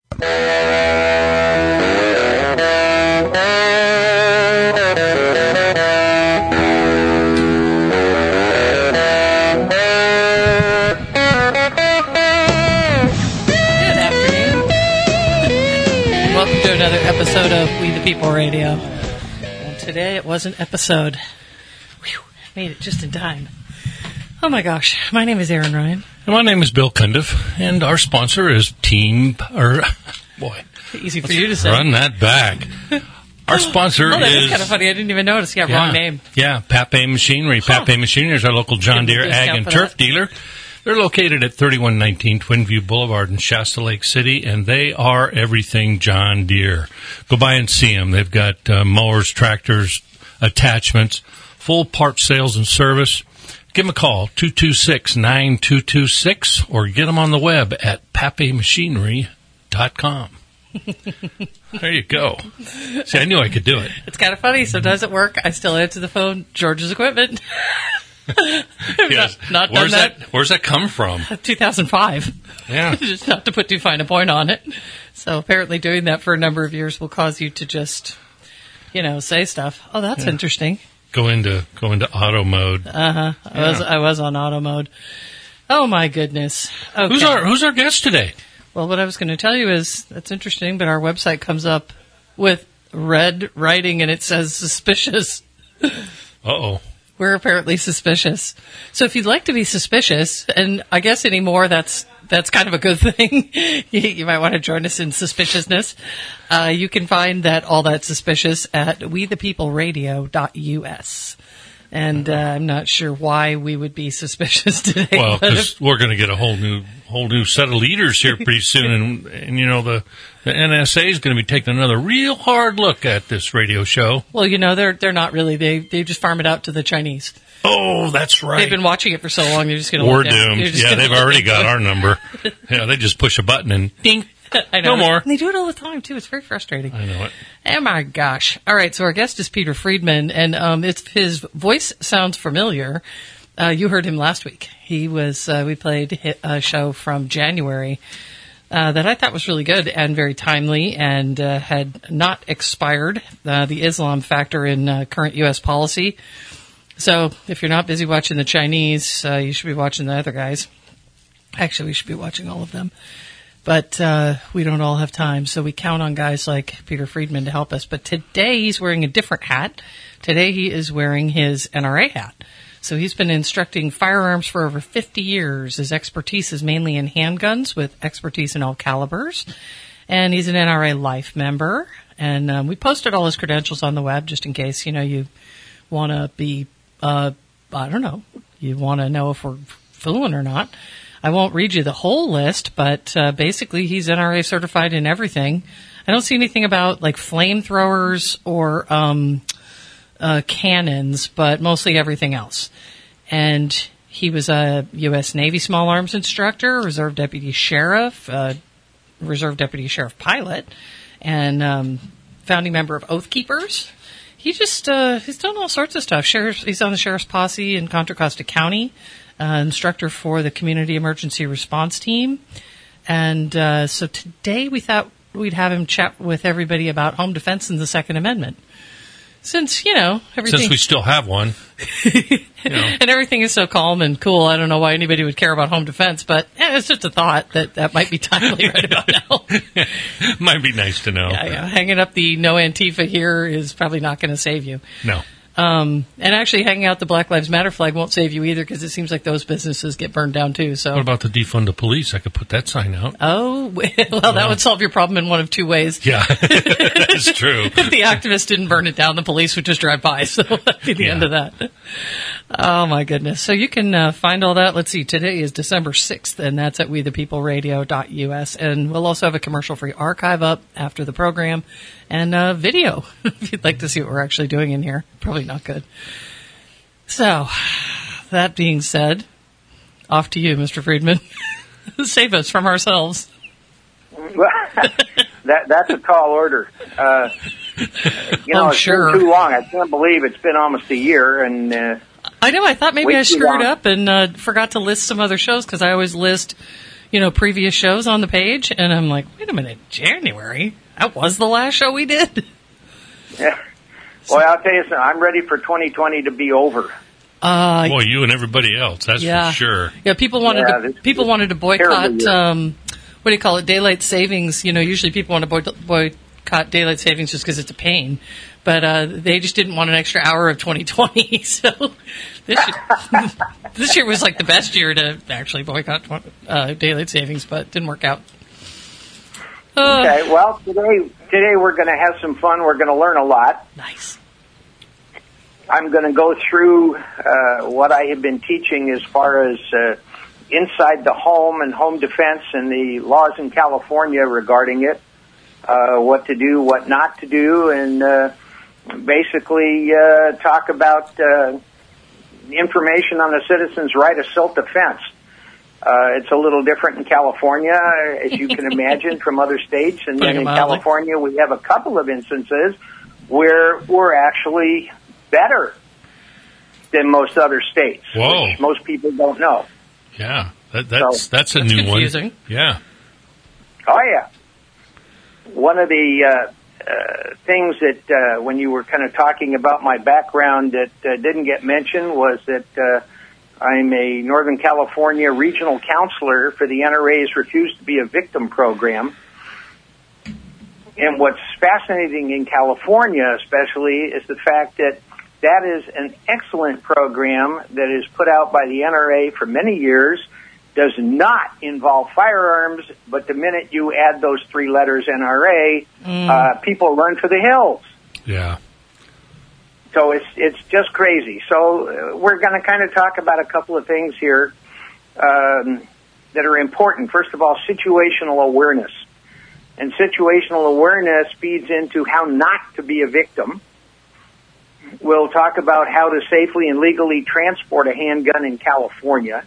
Welcome to another episode of We the People Radio. And today it was an episode. Whew, made it just in time. Oh my gosh, my name is Aaron Ryan. And my name is Bill Cundiff, and our sponsor is boy. Easy for you to say. Run that back. Our sponsor that is... is kind of funny. I didn't even notice. Yeah, wrong name. Yeah, Pape Machinery. Huh. Pape Machinery is our local John Deere Ag and Turf dealer. They're located at 3119 Twinview Boulevard in Shasta Lake City, and they are everything John Deere. Go by and see them. They've got mowers, tractors, attachments, full parts sales and service. Give them a call, 226-9226, or get them on the web at papemachinery.com. There you go. See, I knew I could do it. It's kind of funny. Sometimes at work, I still answer the phone, George's Equipment. Yes. Not done that. Where's that come from? 2005. Yeah. Just not to put too fine a point on it. So apparently doing that for a number of years will cause you to just, say stuff. Oh, that's interesting. Go into auto mode. Uh-huh. I was on auto mode. Oh my goodness. Okay. Who's our guest today? Well, what I was going to tell you is that's interesting, but our website comes up with red writing and it says suspicious. Uh-oh. We're apparently suspicious. So if you'd like to be suspicious, and I guess anymore that's kind of a good thing, you might want to join us in suspiciousness. You can find all that suspicious at wethepeopleradio.us. And I'm not sure why we would be suspicious today. Well, because we're going to get a whole new set of leaders here pretty soon, and the NSA is going to be taking another real hard look at this radio show. Well, they're not really. They just farm it out to the Chinese. Oh, that's right. They've been watching it for so long. They're just going to. We're doomed. Yeah, they've already got our number. Yeah, they just push a button and ding. I know. No more. And they do it all the time, too. It's very frustrating. I know it. Oh, my gosh. All right, so our guest is Peter Friedman, and if his voice sounds familiar, you heard him last week. He was, we played a show from January that I thought was really good and very timely and had not expired, the Islam factor in current U.S. policy. So if you're not busy watching the Chinese, you should be watching the other guys. Actually, we should be watching all of them. But we don't all have time, so we count on guys like Peter Friedman to help us. But today he's wearing a different hat. Today he is wearing his NRA hat. So he's been instructing firearms for over 50 years. His expertise is mainly in handguns with expertise in all calibers. And he's an NRA Life member. And we posted all his credentials on the web just in case, you want to be, you want to know if we're fooling or not. I won't read you the whole list, but basically he's NRA certified in everything. I don't see anything about like flamethrowers or cannons, but mostly everything else. And he was a U.S. Navy small arms instructor, reserve deputy sheriff, reserve deputy sheriff pilot, and founding member of Oath Keepers. He just he's done all sorts of stuff. He's on the sheriff's posse in Contra Costa County. Instructor for the Community Emergency Response Team. And so today we thought we'd have him chat with everybody about home defense and the Second Amendment. Since, everything... Since we still have one. And everything is so calm and cool, I don't know why anybody would care about home defense, but it's just a thought that might be timely right about now. Might be nice to know. Yeah. Hanging up the no Antifa here is probably not going to save you. No. And actually hanging out the Black Lives Matter flag won't save you either because it seems like those businesses get burned down too. So what about the defund the police? I could put that sign out. Oh, well, that would solve your problem in one of two ways. Yeah, that's true. If the activists didn't burn it down, the police would just drive by. So that'd be the end of that. Oh, my goodness. So you can find all that. Let's see. Today is December 6th, and that's at wethepeopleradio.us. And we'll also have a commercial-free archive up after the program and video if you'd like to see what we're actually doing in here. Probably not good. So, that being said, off to you, Mr. Friedman. Save us from ourselves. That's a tall order. It's sure. been too long. I can't believe it's been almost a year. And I know. I thought maybe I screwed up and forgot to list some other shows because I always list, previous shows on the page, and I'm like, wait a minute, January? That was the last show we did? Yeah. Well, I'll tell you something. I'm ready for 2020 to be over. Boy, you and everybody else, that's for sure. Yeah, people wanted to boycott, what do you call it, daylight savings. Usually people want to boycott daylight savings just because it's a pain. But they just didn't want an extra hour of 2020. So this year was like the best year to actually boycott daylight savings, but it didn't work out. Okay, well, today we're going to have some fun. We're going to learn a lot. Nice. I'm going to go through what I have been teaching as far as inside the home and home defense and the laws in California regarding it, what to do, what not to do, and basically talk about information on the citizen's right of self-defense. It's a little different in California, as you can imagine, from other states. And then in California, we have a couple of instances where we're actually better than most other states, which most people don't know. Yeah, that's a new confusing. One. Yeah. Oh, yeah. One of the things that when you were kind of talking about my background that didn't get mentioned was that I'm a Northern California regional counselor for the NRA's Refuse to Be a Victim program. And what's fascinating in California especially is the fact that is an excellent program that is put out by the NRA for many years, does not involve firearms, but the minute you add those three letters NRA, people run for the hills. Yeah. So it's just crazy. So we're going to kind of talk about a couple of things here that are important. First of all, situational awareness. And situational awareness feeds into how not to be a victim. We'll talk about how to safely and legally transport a handgun in California.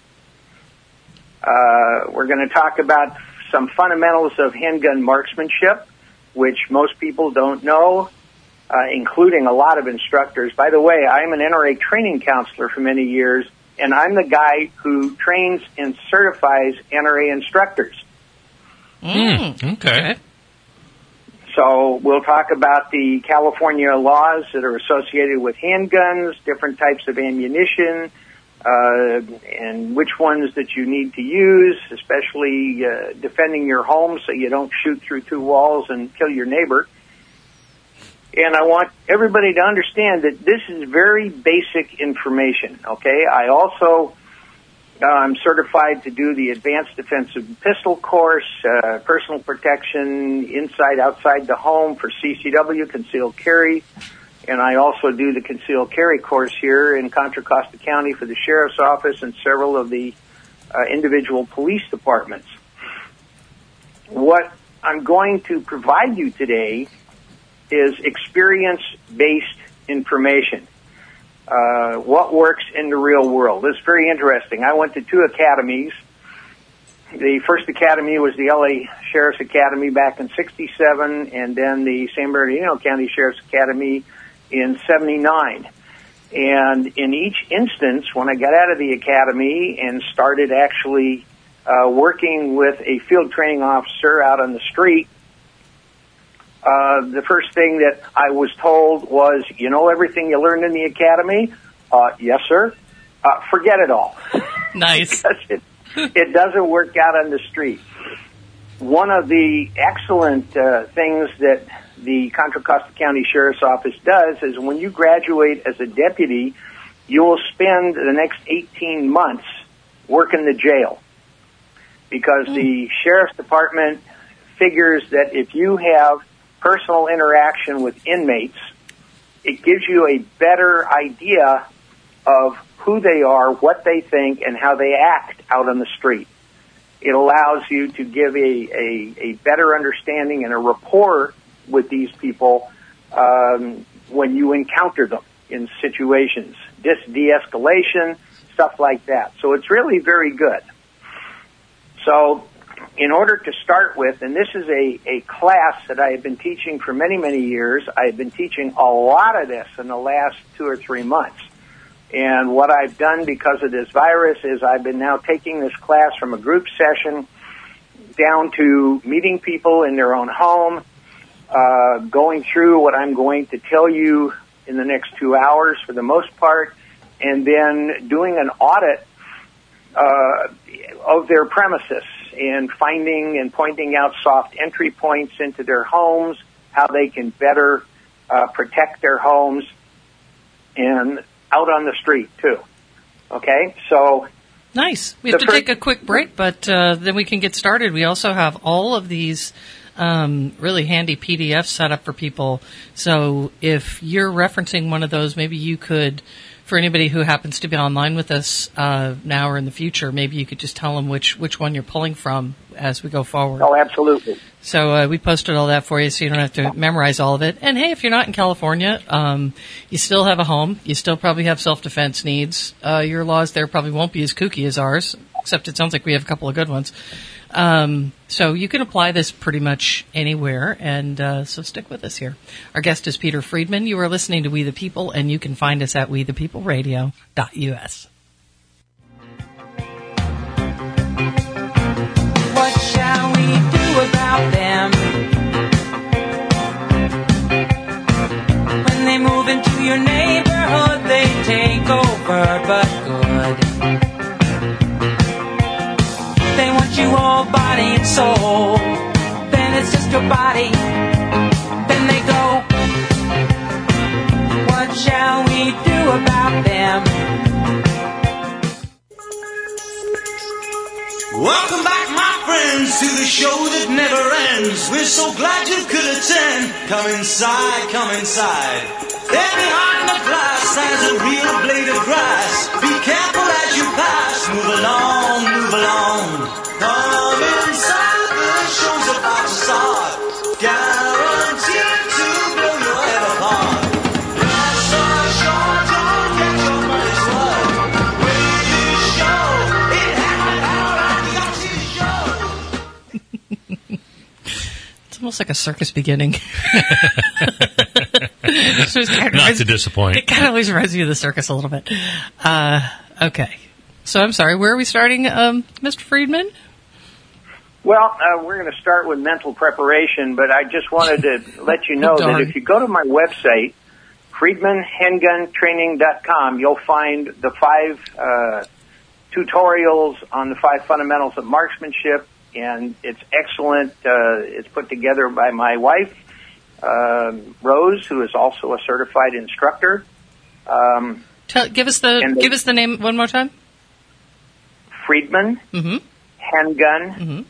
We're going to talk about some fundamentals of handgun marksmanship, which most people don't know, including a lot of instructors. By the way, I'm an NRA training counselor for many years, and I'm the guy who trains and certifies NRA instructors. Okay. So we'll talk about the California laws that are associated with handguns, different types of ammunition, and which ones that you need to use, especially defending your home so you don't shoot through two walls and kill your neighbor. And I want everybody to understand that this is very basic information, okay? I also I'm certified to do the Advanced Defensive Pistol course, personal protection inside, outside the home for CCW, concealed carry. And I also do the concealed carry course here in Contra Costa County for the Sheriff's Office and several of the individual police departments. What I'm going to provide you today is experience-based information. What works in the real world. It's very interesting. I went to 2 academies. The first academy was the LA Sheriff's Academy back in '67, and then the San Bernardino County Sheriff's Academy in '79. And in each instance, when I got out of the academy and started actually working with a field training officer out on the street, the first thing that I was told was, you know everything you learned in the academy? Yes, sir. Forget it all. Nice. Because it doesn't work out on the street. One of the excellent things that the Contra Costa County Sheriff's Office does is when you graduate as a deputy, you will spend the next 18 months working the jail. Because the Sheriff's Department figures that if you have personal interaction with inmates, it gives you a better idea of who they are, what they think, and how they act out on the street. It allows you to give a better understanding and a rapport with these people when you encounter them in situations, de-escalation, stuff like that. So it's really very good. So in order to start with, and this is a class that I have been teaching for many, many years. I've been teaching a lot of this in the last 2 or 3 months. And what I've done because of this virus is I've been now taking this class from a group session down to meeting people in their own home, going through what I'm going to tell you in the next 2 hours for the most part, and then doing an audit of their premises and finding and pointing out soft entry points into their homes, how they can better protect their homes, and out on the street too. Okay, so nice. We have to take a quick break, but then we can get started. We also have all of these really handy PDFs set up for people. So if you're referencing one of those, maybe you could, for anybody who happens to be online with us now or in the future, maybe you could just tell them which one you're pulling from as we go forward. Oh, absolutely. So we posted all that for you so you don't have to memorize all of it. And, hey, if you're not in California, you still have a home. You still probably have self-defense needs. Your laws there probably won't be as kooky as ours, except it sounds like we have a couple of good ones. So you can apply this pretty much anywhere, and so stick with us here. Our guest is Peter Friedman. You are listening to We the People, and you can find us at wethepeopleradio.us. What shall we do about them? When they move into your neighborhood, they take over, but good. They want you all body and soul. Then it's just your body. Then they go. What shall we do about them? Welcome back, my friends, to the show that never ends. We're so glad you could attend. Come inside, come inside. There behind the glass has a real blade of grass. Be careful as you pass. Move along, move along. Come inside, the show's about to start. Guaranteed to blow your head apart. Life's so short, don't get your money's worth. Way to show, it happened all right, got to show. It's almost like a circus beginning. Not to disappoint. It kind of always reminds me of the circus a little bit. Okay. So I'm sorry, where are we starting, Mr. Friedman? Well, we're going to start with mental preparation, but I just wanted to let you know that if you go to my website, FriedmanHandgunTraining.com, you'll find the 5 tutorials on the 5 fundamentals of marksmanship, and it's excellent. It's put together by my wife, Rose, who is also a certified instructor. Give us the name one more time. Friedman Handgun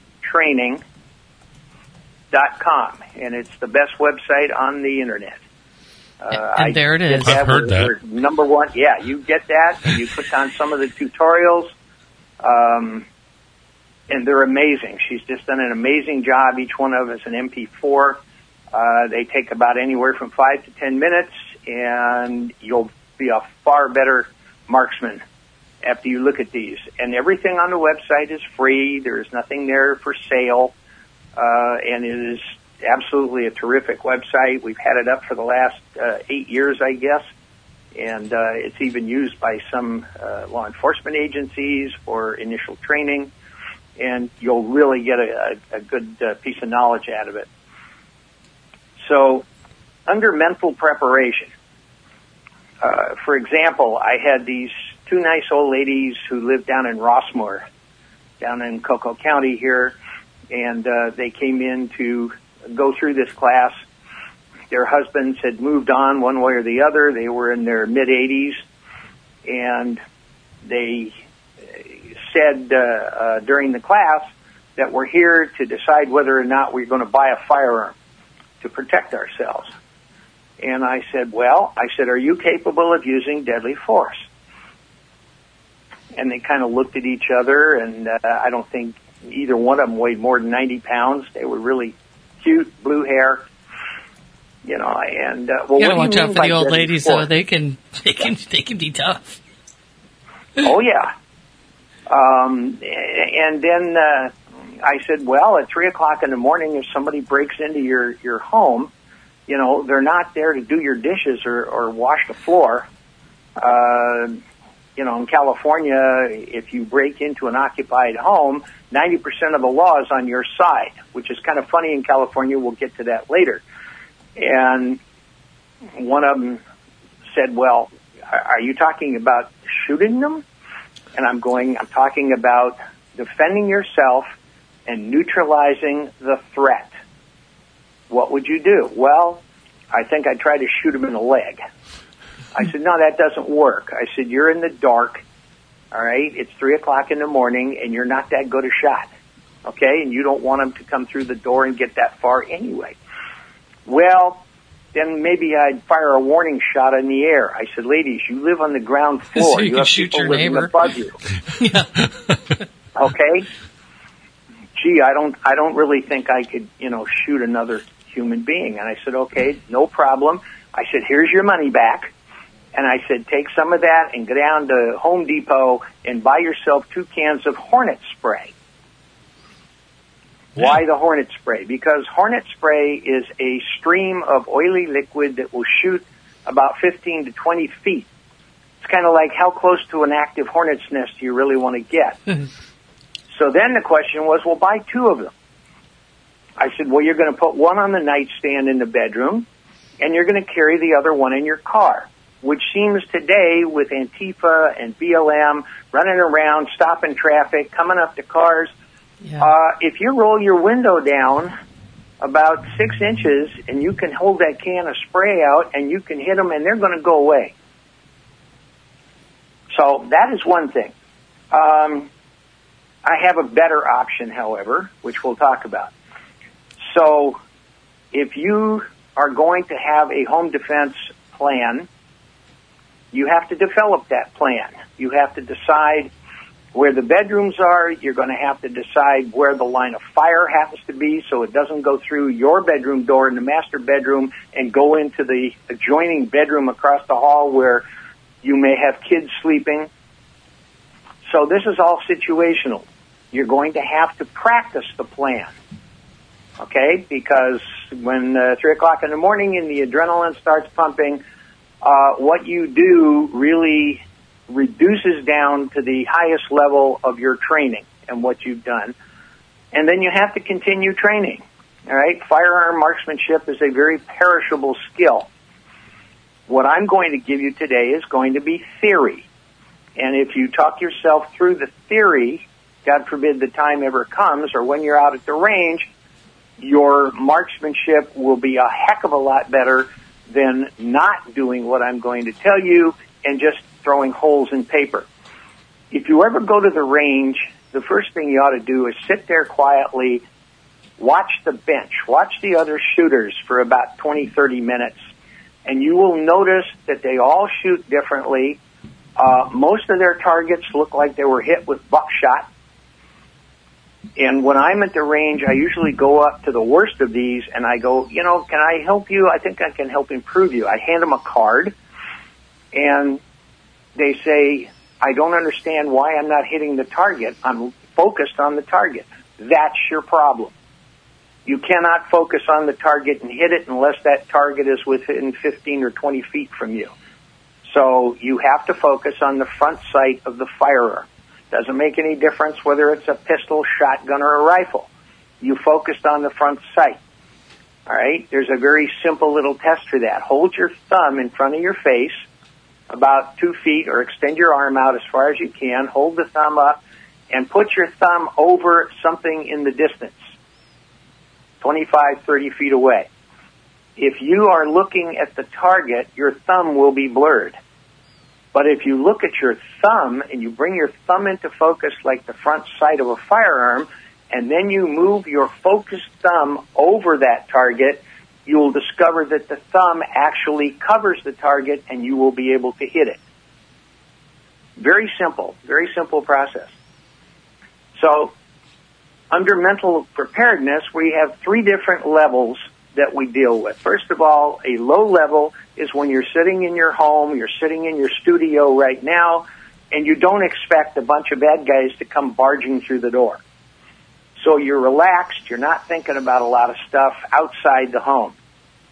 Training.com, and it's the best website on the internet. And there it is. I've heard that. We're number one. Yeah, you get that, and you click on some of the tutorials, and they're amazing. She's just done an amazing job. Each one of us an MP4. They take about anywhere from 5 to 10 minutes, and you'll be a far better marksman after you look at these. And everything on the website is free. There's nothing there for sale. And it is absolutely a terrific website. We've had it up for the last 8 years, I guess. And it's even used by some law enforcement agencies for initial training. And you'll really get a good piece of knowledge out of it. So, under mental preparation, for example, I had these 2 nice old ladies who lived down in Rossmoor, down in Cocoa County here, and they came in to go through this class. Their husbands had moved on one way or the other. They were in their mid-80s, and they said during the class that we're here to decide whether or not we're going to buy a firearm to protect ourselves. And I said, are you capable of using deadly force? And they kind of looked at each other, and I don't think either one of them weighed more than 90 pounds. They were really cute, blue hair, and well, you gotta watch out for the old ladies, though. They can be tough. Oh yeah. And then I said, at 3:00 in the morning, if somebody breaks into your home, they're not there to do your dishes or wash the floor. in California, if you break into an occupied home, 90% of the law is on your side, which is kind of funny in California. We'll get to that later. And one of them said, well, are you talking about shooting them? And I'm talking about defending yourself and neutralizing the threat. What would you do? Well, I think I'd try to shoot him in the leg. I said, no, that doesn't work. I said, you're in the dark, all right? It's 3 o'clock in the morning, and you're not that good a shot, okay? And you don't want him to come through the door and get that far anyway. Well, then maybe I'd fire a warning shot in the air. I said, ladies, you live on the ground floor. So you can shoot your neighbor. Above you. Yeah. Okay? Gee, I don't really think I could, shoot another human being. And I said, okay, no problem. I said, here's your money back. And I said, take some of that and go down to Home Depot and buy yourself 2 cans of Hornet spray. Yeah. Why the Hornet spray? Because Hornet spray is a stream of oily liquid that will shoot about 15 to 20 feet. It's kind of like how close to an active hornet's nest do you really want to get? So then the question was, well, buy 2 of them. I said, well, you're going to put one on the nightstand in the bedroom, and you're going to carry the other one in your car, which seems today with Antifa and BLM running around, stopping traffic, coming up to cars. Yeah. If you roll your window down about 6 inches and you can hold that can of spray out and you can hit them and they're going to go away. So that is one thing. I have a better option, however, which we'll talk about. So if you are going to have a home defense plan, you have to develop that plan. You have to decide where the bedrooms are. You're going to have to decide where the line of fire happens to be so it doesn't go through your bedroom door in the master bedroom and go into the adjoining bedroom across the hall where you may have kids sleeping. So this is all situational. You're going to have to practice the plan, okay? Because when 3 o'clock in the morning and the adrenaline starts pumping, what you do really reduces down to the highest level of your training and what you've done. And then you have to continue training, all right? Firearm marksmanship is a very perishable skill. What I'm going to give you today is going to be theory. And if you talk yourself through the theory, God forbid the time ever comes, or when you're out at the range, your marksmanship will be a heck of a lot better than not doing what I'm going to tell you and just throwing holes in paper. If you ever go to the range, the first thing you ought to do is sit there quietly, watch the bench, watch the other shooters for about 20, 30 minutes, and you will notice that they all shoot differently. Most of their targets look like they were hit with buckshot. And when I'm at the range, I usually go up to the worst of these and I go, can I help you? I think I can help improve you. I hand them a card and they say, I don't understand why I'm not hitting the target. I'm focused on the target. That's your problem. You cannot focus on the target and hit it unless that target is within 15 or 20 feet from you. So you have to focus on the front sight of the firearm. Doesn't make any difference whether it's a pistol, shotgun, or a rifle. You focused on the front sight. All right? There's a very simple little test for that. Hold your thumb in front of your face about 2 feet or extend your arm out as far as you can. Hold the thumb up and put your thumb over something in the distance, 25, 30 feet away. If you are looking at the target, your thumb will be blurred. But if you look at your thumb and you bring your thumb into focus like the front sight of a firearm, and then you move your focused thumb over that target, you will discover that the thumb actually covers the target and you will be able to hit it. Very simple process. So under mental preparedness, we have 3 different levels that we deal with. First of all, a low level is when you're sitting in your home, you're sitting in your studio right now, and you don't expect a bunch of bad guys to come barging through the door. So you're relaxed, you're not thinking about a lot of stuff outside the home.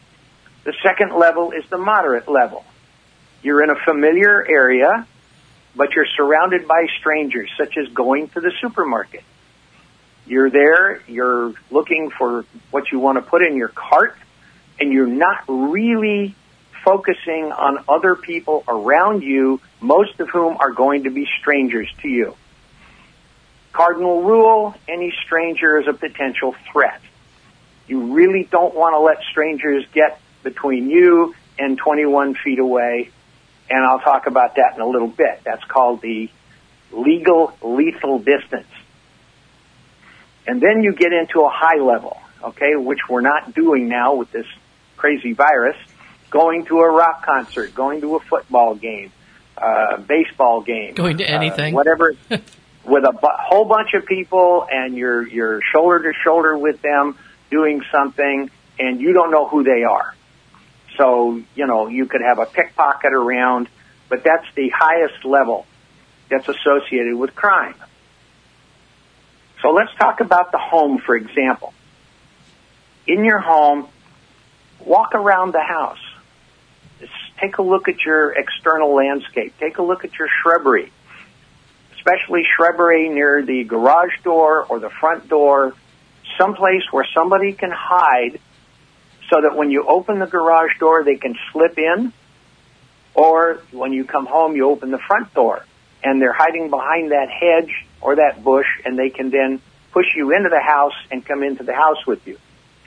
The second level is the moderate level. You're in a familiar area, but you're surrounded by strangers, such as going to the supermarket. You're there, you're looking for what you want to put in your cart, and you're not really focusing on other people around you, most of whom are going to be strangers to you. Cardinal rule, any stranger is a potential threat. You really don't want to let strangers get between you and 21 feet away, and I'll talk about that in a little bit. That's called the legal lethal distance. And then you get into a high level, okay, which we're not doing now with this crazy virus, going to a rock concert, going to a football game, baseball game. Going to anything. Whatever, with a whole bunch of people, and you're shoulder to shoulder with them doing something, and you don't know who they are. So, you could have a pickpocket around, but that's the highest level that's associated with crime. So let's talk about the home, for example. In your home, walk around the house. Just take a look at your external landscape. Take a look at your shrubbery, especially shrubbery near the garage door or the front door, someplace where somebody can hide so that when you open the garage door, they can slip in, or when you come home, you open the front door, and they're hiding behind that hedge or that bush, and they can then push you into the house and come into the house with you.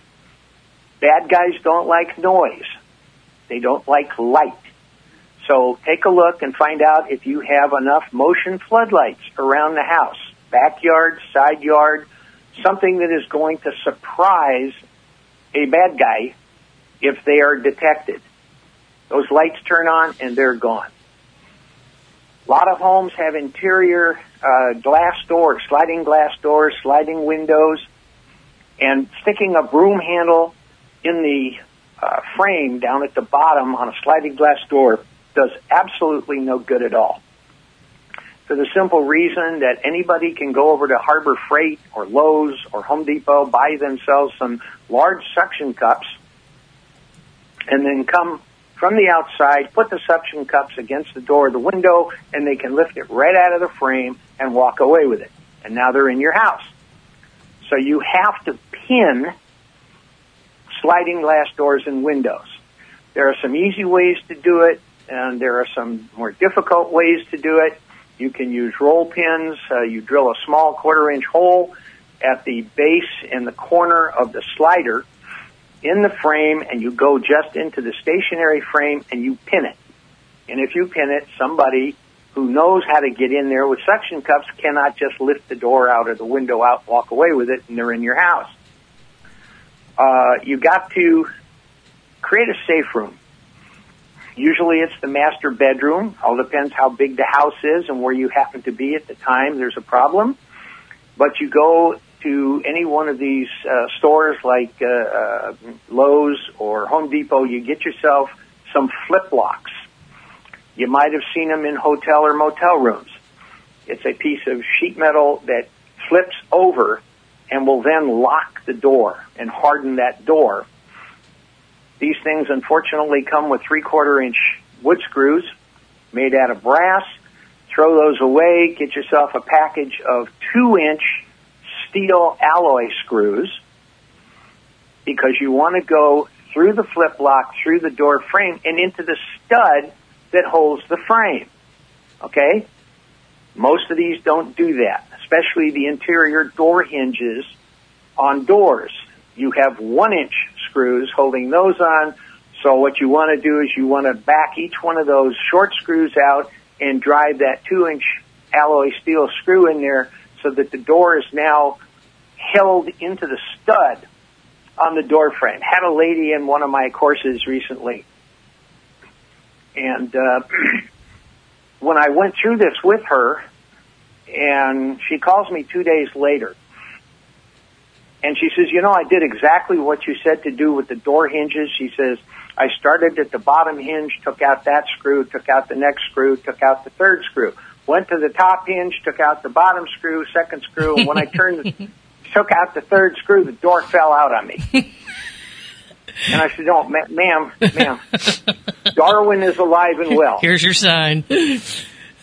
Bad guys don't like noise. They don't like light. So take a look and find out if you have enough motion floodlights around the house, backyard, side yard, something that is going to surprise a bad guy if they are detected. Those lights turn on and they're gone. A lot of homes have interior glass doors, sliding windows, and sticking a broom handle in the frame down at the bottom on a sliding glass door does absolutely no good at all. For the simple reason that anybody can go over to Harbor Freight or Lowe's or Home Depot, buy themselves some large suction cups, and then come from the outside, put the suction cups against the door or the window, and they can lift it right out of the frame and walk away with it. And now they're in your house. So you have to pin sliding glass doors and windows. There are some easy ways to do it, and there are some more difficult ways to do it. You can use roll pins. You drill a small 1/4-inch hole at the base and the corner of the slider in the frame, and you go just into the stationary frame and you pin it. And if you pin it, somebody who knows how to get in there with suction cups cannot just lift the door out or the window out, walk away with it, and they're in your house. You got to create a safe room. Usually it's the master bedroom. All depends how big the house is and where you happen to be at the time. There's a problem. But you go to any one of these stores like Lowe's or Home Depot, you get yourself some flip locks. You might have seen them in hotel or motel rooms. It's a piece of sheet metal that flips over and will then lock the door and harden that door. These things, unfortunately, come with 3/4-inch wood screws made out of brass. Throw those away. Get yourself a package of 2-inch steel alloy screws, because you want to go through the flip lock, through the door frame, and into the stud that holds the frame. Okay? Most of these don't do that, especially the interior door hinges on doors. You have 1-inch screws holding those on, so what you want to do is you want to back each one of those short screws out and drive that 2-inch alloy steel screw in there so that the door is now held into the stud on the door frame. Had a lady in one of my courses recently, and when I went through this with her, and she calls me 2 days later, and she says, I did exactly what you said to do with the door hinges. She says, I started at the bottom hinge, took out that screw, took out the next screw, took out the third screw. Went to the top hinge, took out the bottom screw, second screw, and when I took out the third screw, the door fell out on me. And I said, oh, ma'am, Darwin is alive and well. Here's your sign.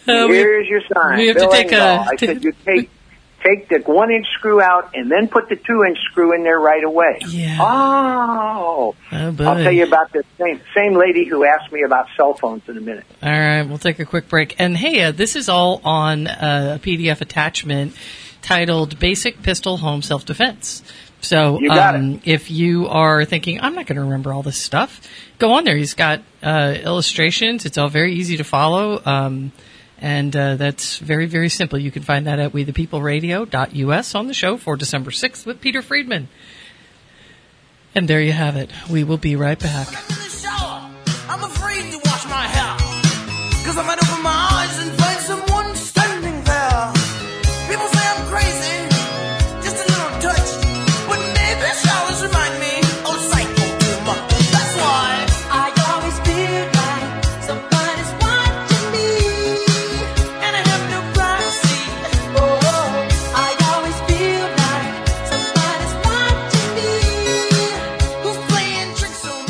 Here's your sign. We have Bill to take Engvall. I said, you take the 1-inch screw out and then put the 2-inch screw in there right away. Yeah. Oh, boy. I'll tell you about this same lady who asked me about cell phones in a minute. All right, we'll take a quick break. And hey, this is all on a PDF attachment titled Basic Pistol Home Self-Defense. So You got it. If you are thinking, I'm not going to remember all this stuff, go on there. He's got illustrations. It's all very easy to follow. And that's very, very simple. You can find that at wethepeopleradio.us on the show for December 6th with Peter Friedman. And there you have it. We will be right back. I'm afraid to wash my hair, 'cause I might open my eyes and find someone standing there. People say I'm crazy, just a little touch, but maybe showers remind me of psycho too much. That's why I always feel like somebody's watching me, and I have no privacy. Oh, I always feel like somebody's watching me, who's playing tricks on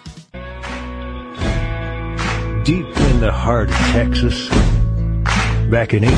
me. Deep in the heart of Texas, back in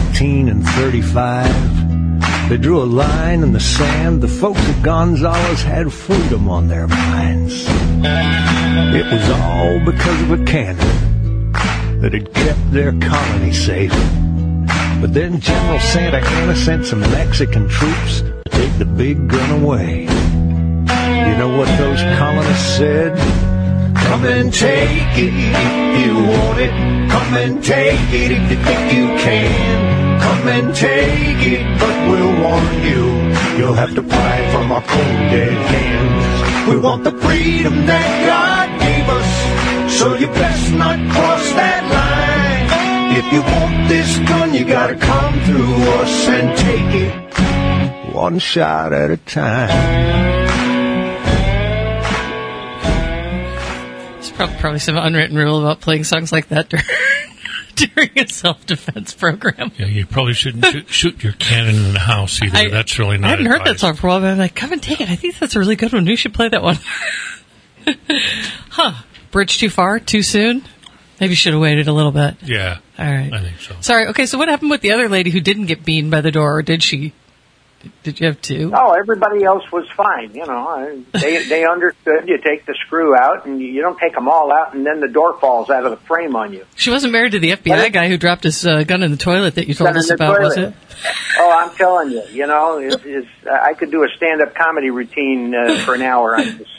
1835, they drew a line in the sand. The folks at Gonzales had freedom on their minds. It was all because of a cannon that had kept their colony safe. But then General Santa Anna sent some Mexican troops to take the big gun away. You know what those colonists said? Come and take it if you want it. Come and take it if you think you can. Come and take it, but we'll warn you, you'll have to pry from our cold dead hands. We want the freedom that God gave us, so you best not cross that line. If you want this gun, you gotta come through us and take it one shot at a time. Probably some unwritten rule about playing songs like that during a self-defense program. Yeah, you probably shouldn't shoot your cannon in the house either. That's really not I hadn't heard that advised. song for a while, but I'm like, come and take it. I think that's a really good one. We should play that one. Bridge too far? Too soon? Maybe you should have waited a little bit. Yeah. All right. I think so. Sorry. Okay, so what happened with the other lady who didn't get beamed by the door, or did she? Did you have two? Oh, everybody else was fine. You know, they understood. You take the screw out, and you don't take them all out, and then the door falls out of the frame on you. She wasn't married to the FBI guy who dropped his gun in the toilet that you told us about, was it? Oh, I'm telling you. You know, I could do a stand-up comedy routine for an hour on this.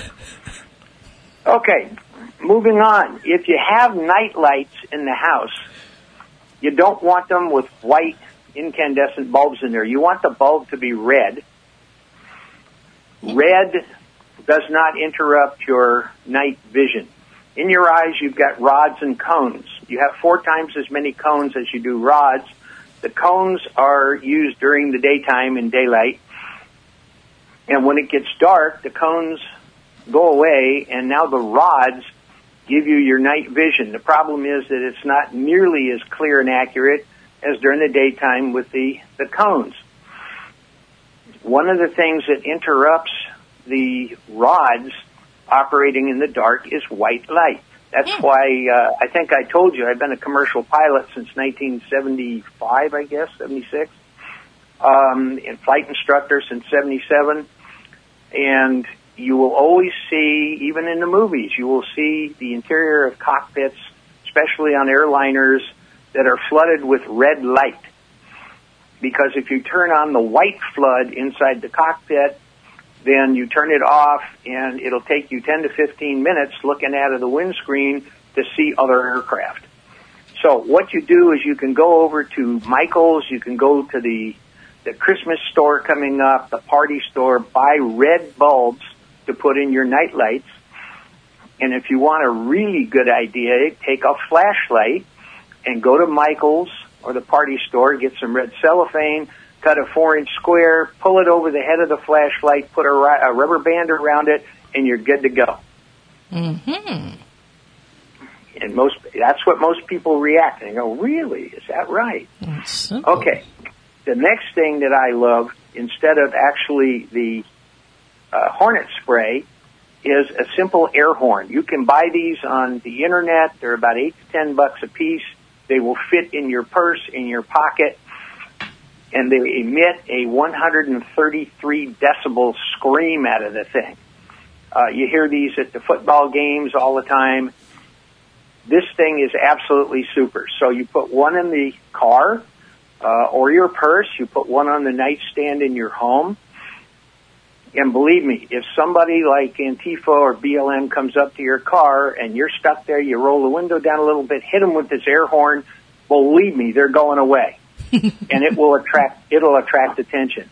Okay, moving on. If you have night lights in the house, you don't want them with white incandescent bulbs in there. You want the bulb to be red. Red does not interrupt your night vision. In your eyes, you've got rods and cones. You have 4 times as many cones as you do rods. The cones are used during the daytime in daylight. And when it gets dark, the cones go away, and now the rods give you your night vision. The problem is that it's not nearly as clear and accurate as during the daytime with the cones. One of the things that interrupts the rods operating in the dark is white light. That's why I think I told you I've been a commercial pilot since 1975, I guess, 76, and flight instructor since 77. And you will always see, even in the movies, you will see the interior of cockpits, especially on airliners, that are flooded with red light. Because if you turn on the white flood inside the cockpit, then you turn it off and it'll take you 10 to 15 minutes looking out of the windscreen to see other aircraft. So what you do is you can go over to Michael's, you can go to the Christmas store coming up, the party store, buy red bulbs to put in your night lights. And if you want a really good idea, take a flashlight and go to Michael's or the party store, get some red cellophane, cut a 4-inch square, pull it over the head of the flashlight, put a rubber band around it, and you're good to go. Mm-hmm. And that's what most people react. They go, really? Is that right? That's simple. Okay. The next thing that I love, instead of actually the Hornet spray, is a simple air horn. You can buy these on the internet. They're about $8 to $10 a piece. They will fit in your purse, in your pocket, and they emit a 133 decibel scream out of the thing. You hear these at the football games all the time. This thing is absolutely super. So you put one in the car or your purse. You put one on the nightstand in your home. And believe me, if somebody like Antifa or BLM comes up to your car and you're stuck there, you roll the window down a little bit, hit them with this air horn, believe me, they're going away. And it'll attract attention.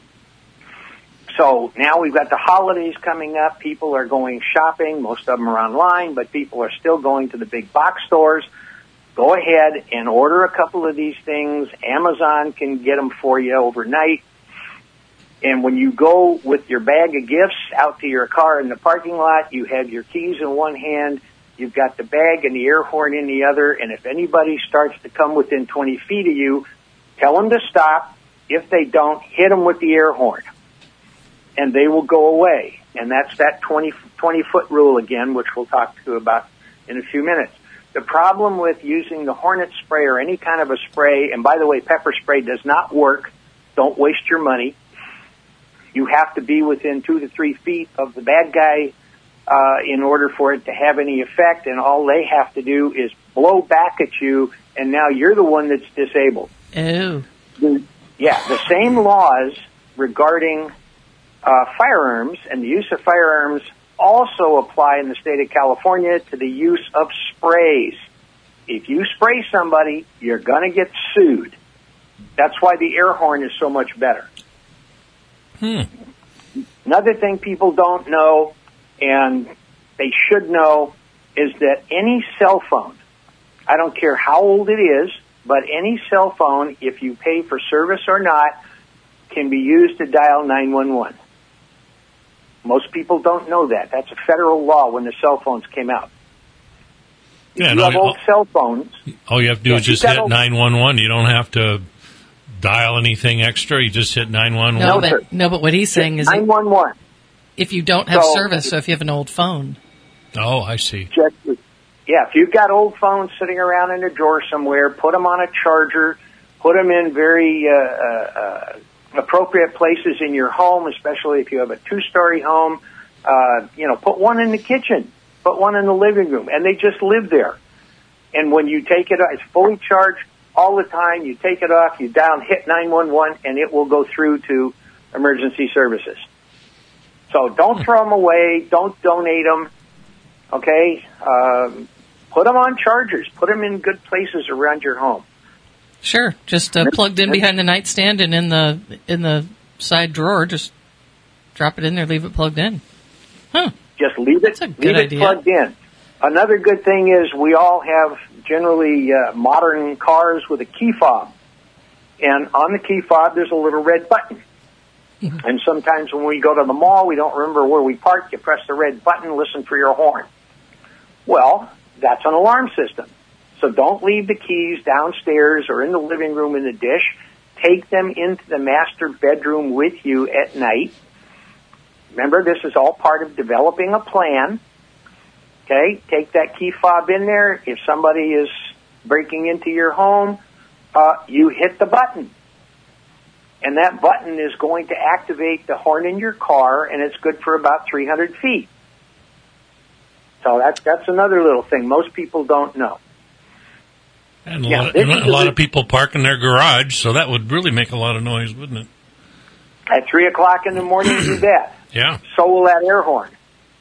So now we've got the holidays coming up. People are going shopping. Most of them are online, but people are still going to the big box stores. Go ahead and order a couple of these things. Amazon can get them for you overnight. And when you go with your bag of gifts out to your car in the parking lot, you have your keys in one hand, you've got the bag and the air horn in the other, and if anybody starts to come within 20 feet of you, tell them to stop. If they don't, hit them with the air horn, and they will go away. And that's that 20-foot rule again, which we'll talk to about in a few minutes. The problem with using the Hornet spray or any kind of a spray, and by the way, pepper spray does not work. Don't waste your money. You have to be within 2 to 3 feet of the bad guy in order for it to have any effect, and all they have to do is blow back at you, and now you're the one that's disabled. Oh. The same laws regarding firearms and the use of firearms also apply in the state of California to the use of sprays. If you spray somebody, you're going to get sued. That's why the air horn is so much better. Another thing people don't know, and they should know, is that any cell phone, I don't care how old it is, but any cell phone, if you pay for service or not, can be used to dial 911. Most people don't know that. That's a federal law when the cell phones came out. If you have old cell phones. All you have to do is just hit 911. You don't have to dial anything extra. You just hit 911. No, but what he's saying is 911. If you don't have service, so if you have an old phone. Oh, I see. If you've got old phones sitting around in a drawer somewhere, put them on a charger, put them in very appropriate places in your home, especially if you have a 2-story home. Put one in the kitchen, put one in the living room, and they just live there. And when you take it, it's fully charged all the time. You take it off, you down, hit 911, and it will go through to emergency services. So don't throw them away. Don't donate them. Okay? Put them on chargers. Put them in good places around your home. Sure. Just plugged in behind the nightstand and in the side drawer. Just drop it in there, leave it plugged in. Huh. Just leave it plugged in. Another good thing is we all have generally modern cars with a key fob. And on the key fob, there's a little red button. Mm-hmm. And sometimes when we go to the mall, we don't remember where we parked. You press the red button, listen for your horn. Well, that's an alarm system. So don't leave the keys downstairs or in the living room in the dish. Take them into the master bedroom with you at night. Remember, this is all part of developing a plan. Okay, take that key fob in there. If somebody is breaking into your home, you hit the button. And that button is going to activate the horn in your car, and it's good for about 300 feet. So that's another little thing most people don't know. And a lot of people park in their garage, so that would really make a lot of noise, wouldn't it? At 3 o'clock in the morning, do that. Yeah. So will that air horn.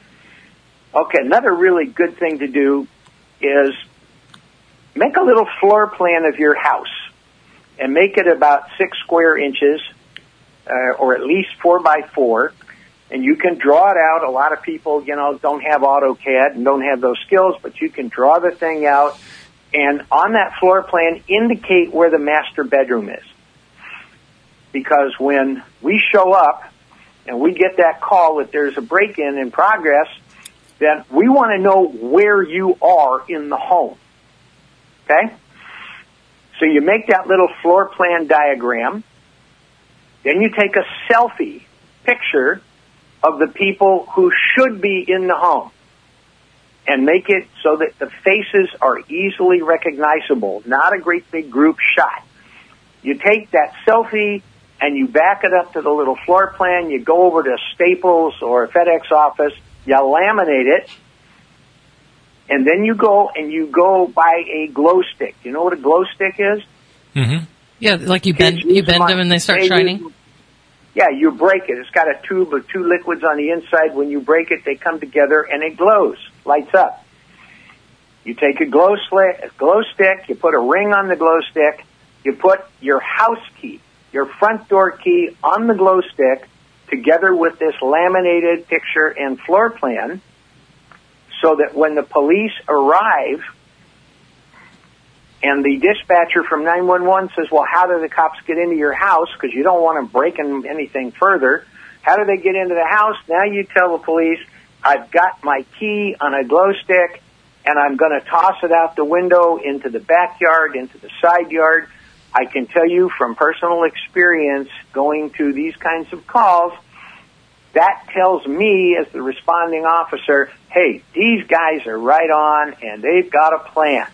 Okay, another really good thing to do is make a little floor plan of your house and make it about 6 square inches, or at least 4 by 4. And you can draw it out. A lot of people, don't have AutoCAD and don't have those skills, but you can draw the thing out. And on that floor plan, indicate where the master bedroom is. Because when we show up and we get that call that there's a break-in in progress, then we want to know where you are in the home. Okay? So you make that little floor plan diagram. Then you take a selfie picture of the people who should be in the home. and make it so that the faces are easily recognizable, not a great big group shot. You take that selfie and you back it up to the little floor plan. You go over to Staples or a FedEx office. You laminate it. And then you go buy a glow stick. You know what a glow stick is? Mm-hmm. Yeah, like you bend them and they start shining? Yeah, you break it. It's got a tube of 2 liquids on the inside. When you break it, they come together and it glows, lights up. You take a glow stick, you put a ring on the glow stick, you put your house key, your front door key on the glow stick together with this laminated picture and floor plan so that when the police arrive and the dispatcher from 911 says, well, how do the cops get into your house? Because you don't want them breaking anything further. How do they get into the house? Now you tell the police, I've got my key on a glow stick, and I'm going to toss it out the window into the backyard, into the side yard. I can tell you from personal experience going to these kinds of calls, that tells me as the responding officer, hey, these guys are right on, and they've got a plan.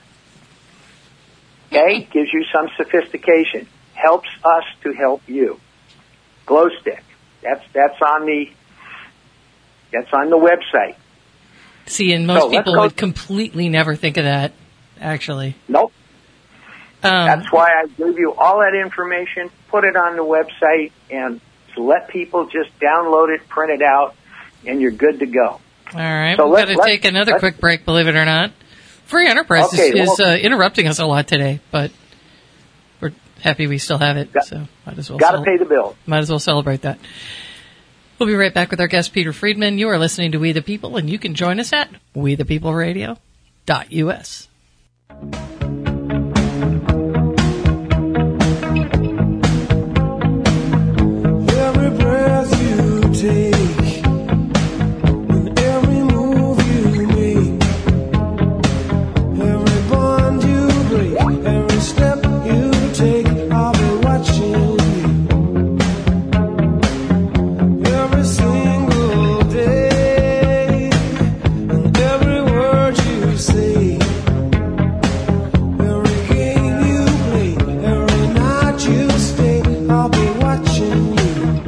Okay? Gives you some sophistication. Helps us to help you. Glow stick. That's on the website. See, and most people would completely never think of that, actually. Nope. That's why I gave you all that information, put it on the website, and let people just download it, print it out, and you're good to go. All right. So we've got to take another quick break, believe it or not. Free Enterprise is interrupting us a lot today, but we're happy we still have it, so might as well. Got to pay the bill. Might as well celebrate that. We'll be right back with our guest, Peter Friedman. You are listening to We the People, and you can join us at wethepeopleradio.us. Every breath you take, and every move you make, every bond you break, every step you take, I'll be watching you. Every single day, and every word you say, every game you play, every night you stay, I'll be watching you.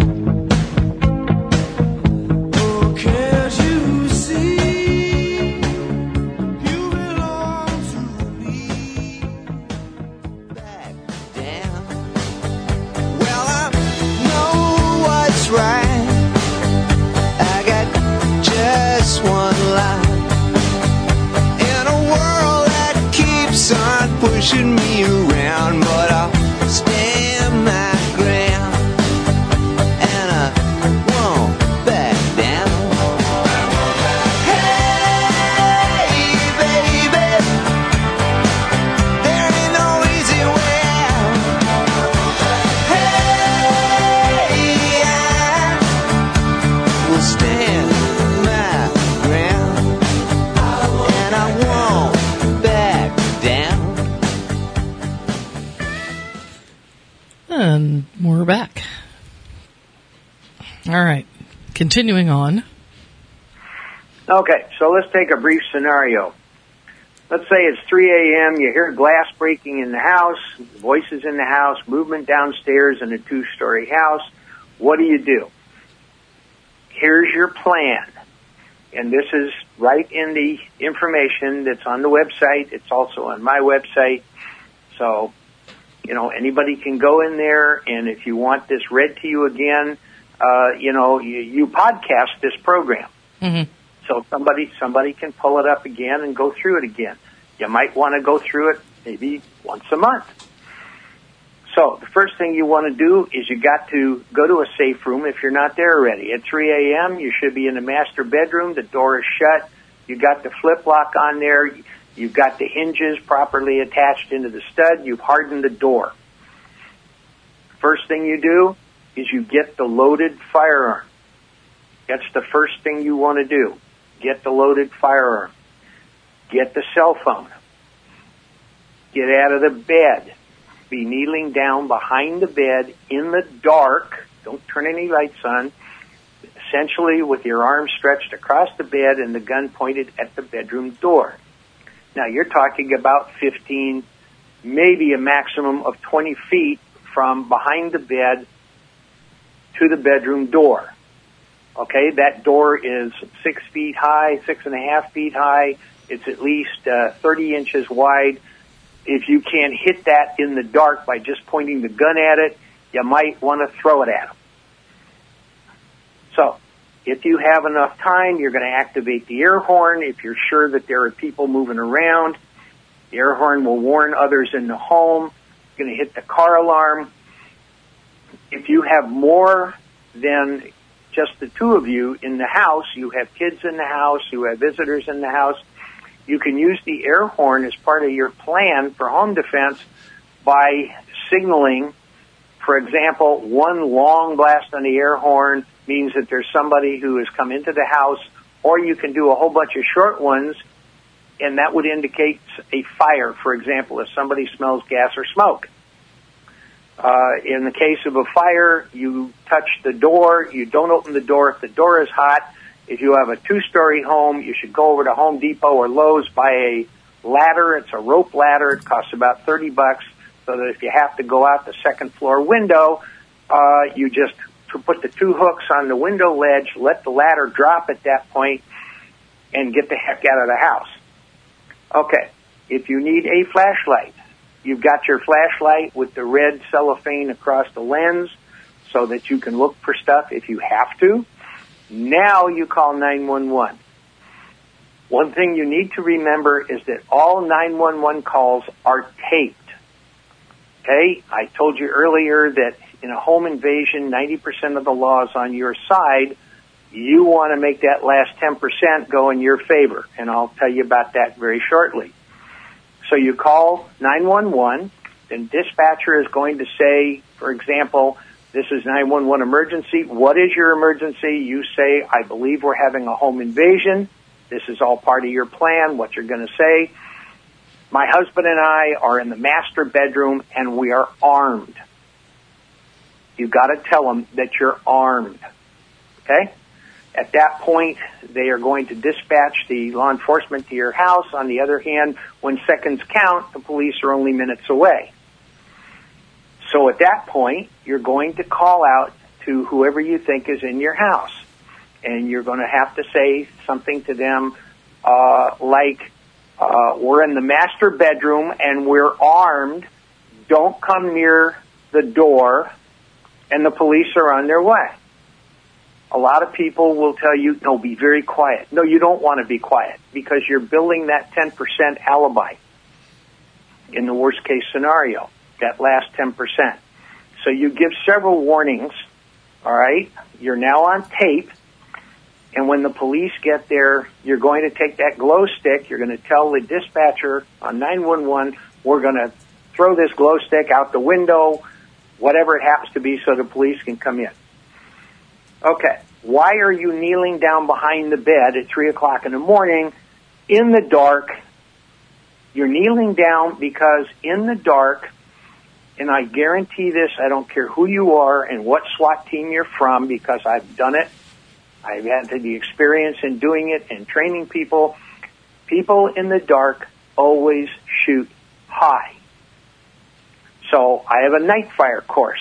Oh, can't you see, you belong to me. Back down. Well, I know what's right. I got just one life in a world that keeps on pushing me around, but I'll stand my ground and I won't back down. Hey, baby, there ain't no easy way out. Hey, I will stand my ground and I won't back down. And we're back. All right. Continuing on. Okay, so let's take a brief scenario. Let's say it's 3 a.m., you hear glass breaking in the house, voices in the house, movement downstairs in a 2-story house. What do? Here's your plan. And this is right in the information that's on the website. It's also on my website. So, anybody can go in there, and if you want this read to you again, you podcast this program. Mm-hmm. So somebody can pull it up again and go through it again. You might want to go through it maybe once a month. So the first thing you want to do is you got to go to a safe room if you're not there already. At 3 a.m., you should be in the master bedroom. The door is shut. You got the flip lock on there. You've got the hinges properly attached into the stud. You've hardened the door. First thing you do is you get the loaded firearm. That's the first thing you want to do. Get the loaded firearm. Get the cell phone. Get out of the bed. Be kneeling down behind the bed in the dark. Don't turn any lights on. essentially with your arms stretched across the bed and the gun pointed at the bedroom door. Now, you're talking about 15, maybe a maximum of 20 feet from behind the bed to the bedroom door. Okay, that door is 6 feet high, 6.5 feet high. It's at least 30 inches wide. If you can't hit that in the dark by just pointing the gun at it, you might want to throw it at them. So, if you have enough time, you're going to activate the air horn. If you're sure that there are people moving around, the air horn will warn others in the home. You're going to hit the car alarm. If you have more than just the two of you in the house, you have kids in the house, you have visitors in the house, you can use the air horn as part of your plan for home defense by signaling. For example, one long blast on the air horn means that there's somebody who has come into the house, or you can do a whole bunch of short ones, and that would indicate a fire, for example, if somebody smells gas or smoke. In the case of a fire, you touch the door. You don't open the door if the door is hot. If you have a 2-story home, you should go over to Home Depot or Lowe's, buy a ladder. It's a rope ladder. It costs about $30, so that if you have to go out the second floor window, you just put the 2 hooks on the window ledge, let the ladder drop at that point, and get the heck out of the house. Okay, if you need a flashlight, you've got your flashlight with the red cellophane across the lens so that you can look for stuff if you have to. Now you call 911. One thing you need to remember is that all 911 calls are taped. Okay, I told you earlier that in a home invasion, 90% of the law is on your side. You want to make that last 10% go in your favor, and I'll tell you about that very shortly. So you call 911, then dispatcher is going to say, for example, this is 911 emergency. What is your emergency? You say, I believe we're having a home invasion. This is all part of your plan, what you're going to say. My husband and I are in the master bedroom, and we are armed. You've got to tell them that you're armed. Okay? At that point, they are going to dispatch the law enforcement to your house. On the other hand, when seconds count, the police are only minutes away. So at that point, you're going to call out to whoever you think is in your house. And you're going to have to say something to them like, we're in the master bedroom and we're armed. Don't come near the door, and the police are on their way. A lot of people will tell you, no, be very quiet. No, you don't want to be quiet because you're building that 10% alibi in the worst case scenario, that last 10%. So you give several warnings, all right? You're now on tape, and when the police get there, you're going to take that glow stick. You're going to tell the dispatcher on 911, we're going to throw this glow stick out the window, whatever it happens to be, so the police can come in. Okay, why are you kneeling down behind the bed at 3 o'clock in the morning in the dark? You're kneeling down because in the dark, and I guarantee this, I don't care who you are and what SWAT team you're from, because I've done it. I've had the experience in doing it and training people. People in the dark always shoot high. So I have a night fire course.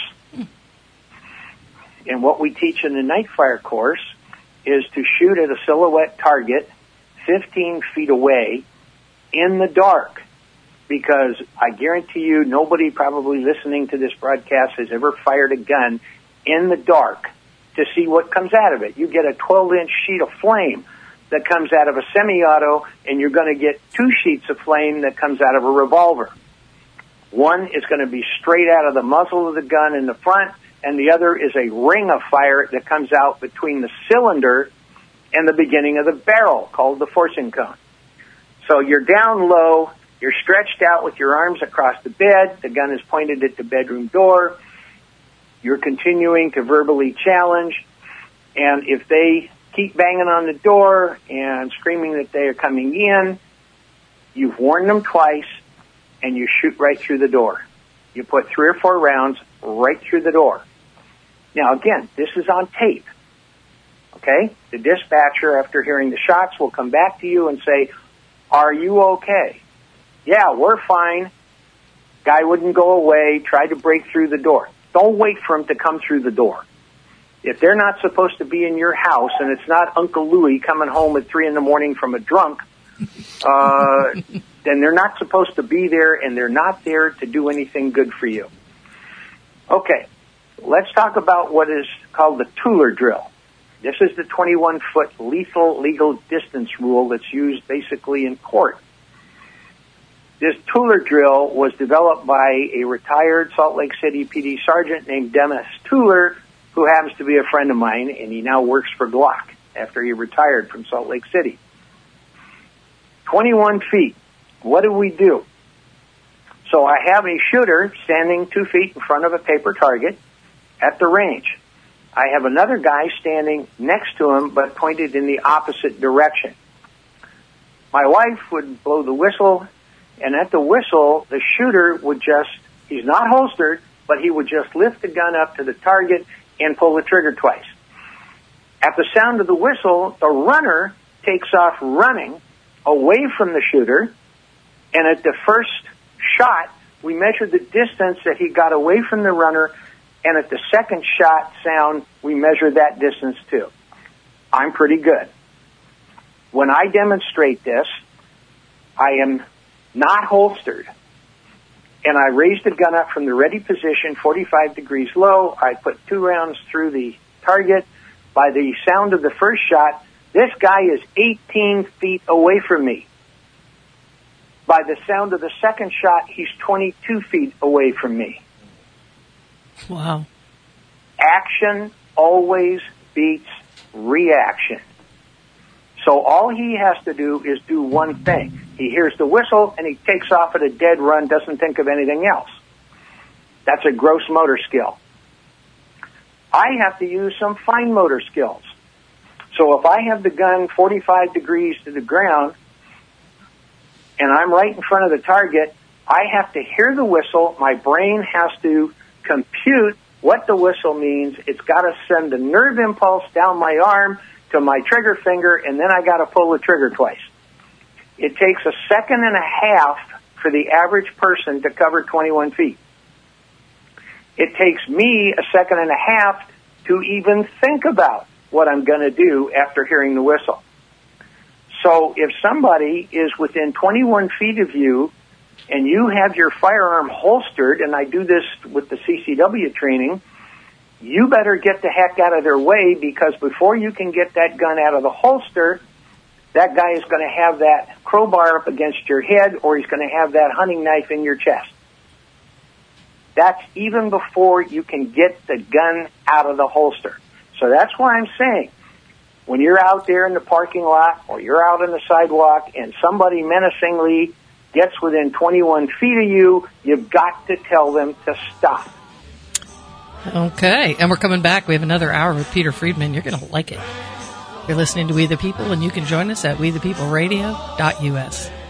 And what we teach in the night fire course is to shoot at a silhouette target 15 feet away in the dark. Because I guarantee you, nobody probably listening to this broadcast has ever fired a gun in the dark to see what comes out of it. You get a 12-inch sheet of flame that comes out of a semi-auto, and you're going to get 2 sheets of flame that comes out of a revolver. One is going to be straight out of the muzzle of the gun in the front, and the other is a ring of fire that comes out between the cylinder and the beginning of the barrel, called the forcing cone. So you're down low, you're stretched out with your arms across the bed, the gun is pointed at the bedroom door, you're continuing to verbally challenge, and if they keep banging on the door and screaming that they are coming in, you've warned them twice, and you shoot right through the door. You put 3 or 4 rounds right through the door. Now, again, this is on tape. Okay? The dispatcher, after hearing the shots, will come back to you and say, are you okay? Yeah, we're fine. Guy wouldn't go away, tried to break through the door. Don't wait for him to come through the door. If they're not supposed to be in your house and it's not Uncle Louie coming home at 3 a.m. from a drunk, then they're not supposed to be there, and they're not there to do anything good for you. Okay, let's talk about what is called the Tueller drill. This is the 21-foot lethal legal distance rule that's used basically in court. This Tueller drill was developed by a retired Salt Lake City PD sergeant named Dennis Tueller, who happens to be a friend of mine, and he now works for Glock after he retired from Salt Lake City. 21 feet. What do we do? So I have a shooter standing 2 feet in front of a paper target at the range. I have another guy standing next to him, but pointed in the opposite direction. My wife would blow the whistle, and at the whistle, the shooter would he's not holstered, but he would just lift the gun up to the target and pull the trigger twice. At the sound of the whistle, the runner takes off running away from the shooter, and at the first shot, we measured the distance that he got away from the runner, and at the second shot sound, we measured that distance too. I'm pretty good. When I demonstrate this, I am not holstered, and I raise the gun up from the ready position, 45 degrees low. I put 2 rounds through the target. By the sound of the first shot, this guy is 18 feet away from me. By the sound of the second shot, he's 22 feet away from me. Wow. Action always beats reaction. So all he has to do is do one thing. He hears the whistle and he takes off at a dead run, doesn't think of anything else. That's a gross motor skill. I have to use some fine motor skills. So if I have the gun 45 degrees to the ground and I'm right in front of the target, I have to hear the whistle. My brain has to compute what the whistle means. It's got to send the nerve impulse down my arm to my trigger finger, and then I got to pull the trigger twice. It takes 1.5 seconds for the average person to cover 21 feet. It takes me 1.5 seconds to even think about what I'm going to do after hearing the whistle. So if somebody is within 21 feet of you and you have your firearm holstered, and I do this with the CCW training, you better get the heck out of their way, because before you can get that gun out of the holster, that guy is going to have that crowbar up against your head, or he's going to have that hunting knife in your chest. That's even before you can get the gun out of the holster. So that's why I'm saying, when you're out there in the parking lot or you're out on the sidewalk and somebody menacingly gets within 21 feet of you, you've got to tell them to stop. Okay, and we're coming back. We have another hour with Peter Friedman. You're going to like it. You're listening to We the People, and you can join us at wethepeopleradio.us.